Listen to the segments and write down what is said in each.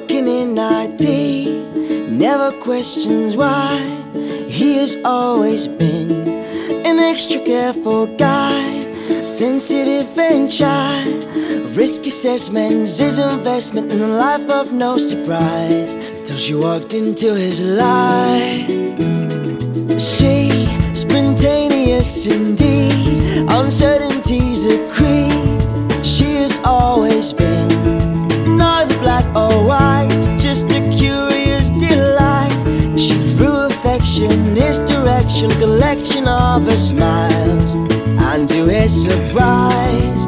working in IT, never questions why. He has always been an extra careful guy, sensitive and shy. Risk assessments, his investment in a life of no surprise, till she walked into his life. She, spontaneous indeed, uncertainties a creed. She has always been neither black or white, just a curious delight. She threw affection his direction, a collection of her smiles, and to his surprise,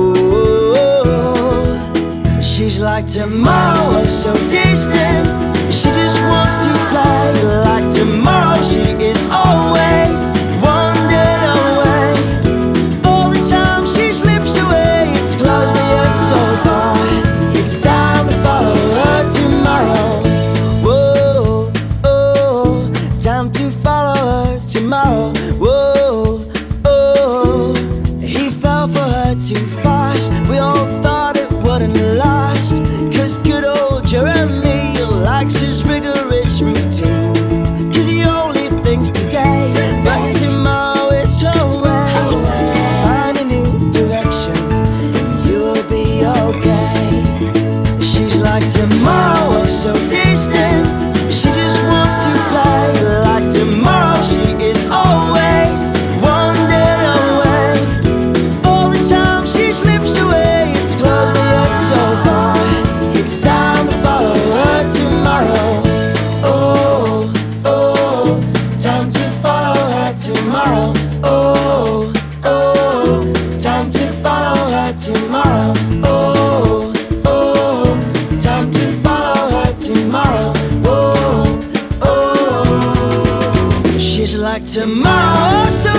ooh, she's like tomorrow, so distant. She just wants to play like tomorrow. She is always wandered away. All the time she slips away, it's close but yet so far. It's time to follow her tomorrow. Whoa, oh, time to follow her tomorrow. Whoa, oh, he fell for her too fast. We all thought it wouldn't last, 'cause good old Jeremy likes his rigorous routine, 'cause he only thinks today, but tomorrow is her way. So find a new direction and you'll be okay. She's like tomorrow, so distant. She just wants to play like tomorrow. She is always wandered away. All the time she slips away, it's close but yet so far. It's time to follow her tomorrow. Oh, oh, time to follow her tomorrow. Oh, oh, time to follow her tomorrow. Oh, oh, time to follow her tomorrow. Oh, oh, she's like tomorrow, so